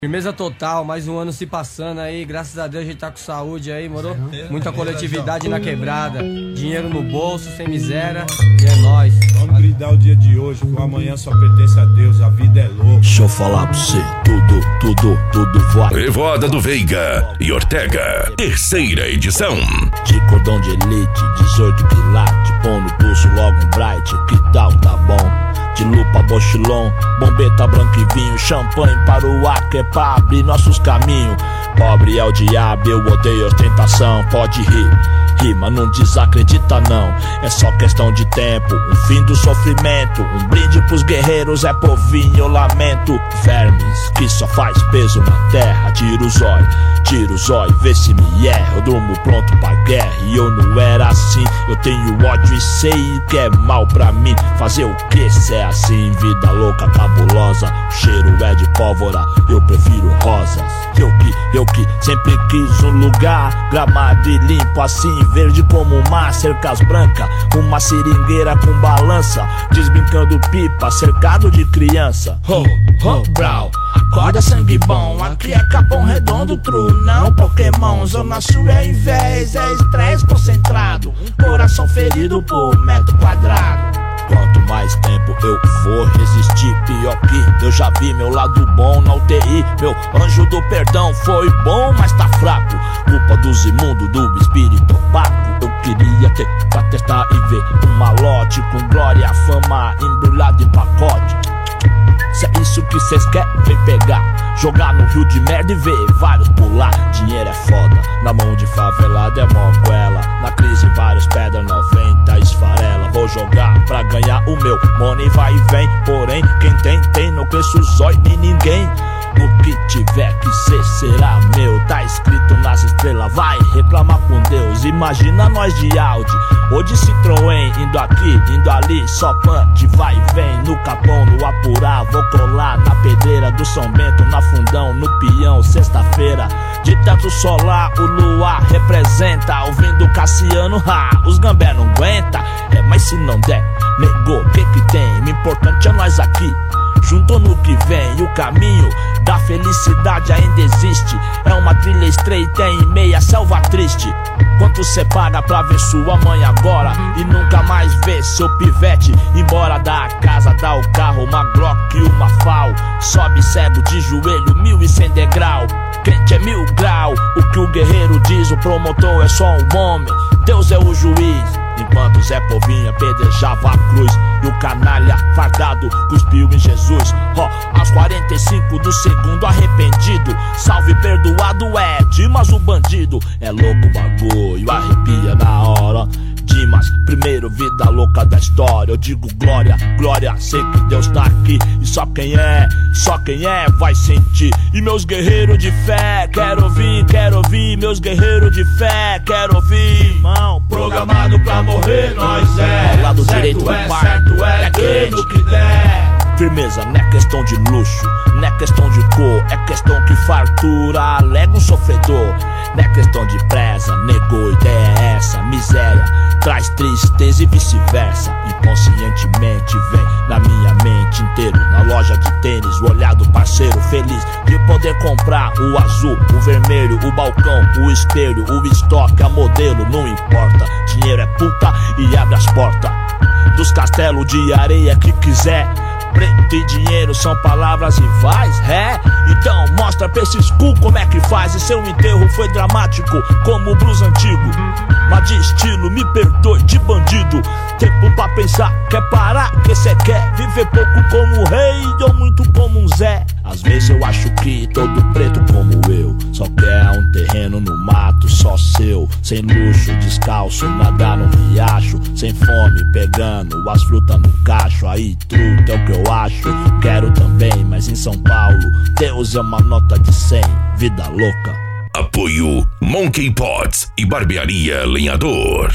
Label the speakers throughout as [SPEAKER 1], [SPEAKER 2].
[SPEAKER 1] Firmeza total, mais um ano se passando aí, graças a Deus a gente tá com saúde aí, moro? Muita coletividade na quebrada, dinheiro no bolso, sem miséria, e é nóis.
[SPEAKER 2] Vamos brindar o dia de hoje, que o amanhã só pertence a Deus, a vida é louca.
[SPEAKER 3] Deixa eu falar pra você, tudo vai.
[SPEAKER 4] Revoada do Veiga e Ortega, terceira edição.
[SPEAKER 3] De cordão de elite, 18 quilates, põe no pulso logo um bright, que tal, tá bom? De lupa, bochilon, bombeta, branco e vinho, champanhe para o ar, que é pra abrir nossos caminhos. Pobre é o diabo, eu odeio ostentação. Pode rir, mas não desacredita não. É só questão de tempo, um fim do sofrimento. Um brinde pros guerreiros, é povinho, eu lamento. Vermes, que só faz peso na terra. Tira o zóio, vê se me erra. Eu durmo pronto pra guerra e eu não era assim. Eu tenho ódio e sei que é mal pra mim. Fazer o que se é assim? Vida louca, cabulosa. O cheiro é de pólvora, eu prefiro rosas. Eu que sempre quis um lugar gramado e limpo assim, verde como o mar, cercas brancas, uma seringueira com balança, desbrincando pipa, cercado de criança. Brau, acorda sangue bom, aqui é Capão Redondo, true, não Pokémon. Zona Sul é invés, é estresse concentrado, coração ferido por metro quadrado. Quanto mais tempo eu vou resistir, pior que eu já vi meu lado bom na UTI. Meu anjo do perdão foi bom, mas tá fraco. Culpa dos imundos, do espírito opaco. Eu queria ter pra testar e ver um malote com glória, fama embrulhado em pacote. Se é isso que cês querem, vem pegar, jogar no rio de merda e ver vários pular. Dinheiro é foda, na mão de favelado é moguela. Na crise vários pedra 90 esfarela. Vou jogar pra ganhar o meu, money vai e vem. Porém, quem tem, não cresce o zóio nem ninguém. O que tiver que ser será meu, tá escrito nas estrelas, vai reclamar com Deus. Imagina nós de Audi ou de Citroën, indo aqui, indo ali, só punch, vai e vem. No Capão, no Apurá, vou colar na pedreira do São Bento, na Fundão, no Peão, sexta-feira. De teto solar, o luar representa, ouvindo Cassiano, os gambé não aguenta. Mas se não der, negou, que tem? O importante é nós aqui, junto no que vem. E o caminho da felicidade ainda existe, é uma trilha estreita em meia selva triste. Quanto cê paga pra ver sua mãe agora e nunca mais ver seu pivete embora da casa, dá o carro, uma Glock e uma FAL. Sobe cego de joelho, 1100 degrau. Crente é 1000 grau, o que o guerreiro diz, o promotor é só um homem, Deus é o juiz. Enquanto Zé Povinho apedrejava a cruz e o canalha fardado cuspiu em Jesus. Aos 45 do segundo arrependido, salve perdoado é Dimas o bandido. É louco o bagulho, arrepia na hora. Dimas, primeiro vida louca da história. Eu digo glória, glória, sei que Deus tá aqui. E só quem é vai sentir. E meus guerreiros de fé, quero ouvir. Meus guerreiros de fé, quero ouvir. Irmão,
[SPEAKER 2] Programado pra morrer, nós é.
[SPEAKER 3] Ao lado direito do par,
[SPEAKER 2] certo é crendo que der.
[SPEAKER 3] Firmeza, não é questão de luxo, não é questão de cor, é questão que fartura alega um sofredor. Não é questão de presa, negou, ideia é essa. Miséria traz tristeza e vice-versa. Inconscientemente vem na minha mente inteiro. Na loja de tênis, o olhar do parceiro feliz de poder comprar o azul, o vermelho, o balcão, o espelho, o estoque, a modelo, não importa. Dinheiro é puta e abre as portas dos castelos de areia que quiser. Preto e dinheiro são palavras rivais, então mostra pra esses cu como é que faz. E seu enterro foi dramático como o blues antigo, mas de estilo, me perdoe, de bandido. Tempo pra pensar, quer parar, que cê quer viver pouco como rei ou muito como um Zé. Às vezes eu acho que todo preto como eu só quer um terreno no mato só seu, sem luxo, descalço, nadar no riacho, sem fome, pegando as frutas no cacho. Aí truta é o que eu acho, quero também, mas em São Paulo Deus é uma nota de 100, vida louca.
[SPEAKER 4] Apoio Monkey Pots e Barbearia Lenhador.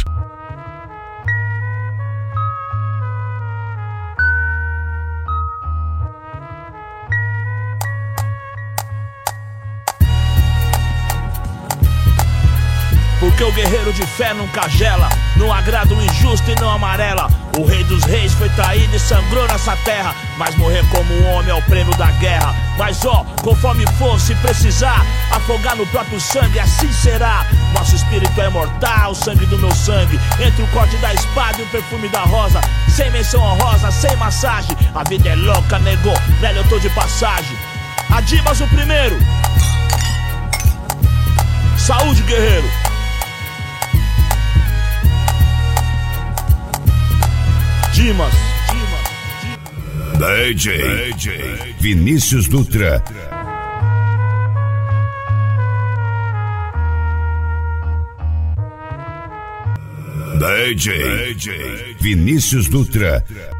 [SPEAKER 3] Porque o guerreiro de fé nunca gela, não agrada o injusto e não amarela. O rei dos reis foi traído e sangrou nessa terra, mas morrer como um homem é o prêmio da guerra. Mas ó, conforme for, se precisar afogar no próprio sangue, assim será. Nosso espírito é mortal, o sangue do meu sangue, entre o corte da espada e o perfume da rosa. Sem menção honrosa, sem massagem, a vida é louca, nego, velho, eu tô de passagem. Adimas o primeiro. Saúde, guerreiro. Dimas.
[SPEAKER 4] DJ Vinícius Dutra. DJ Vinícius Dutra.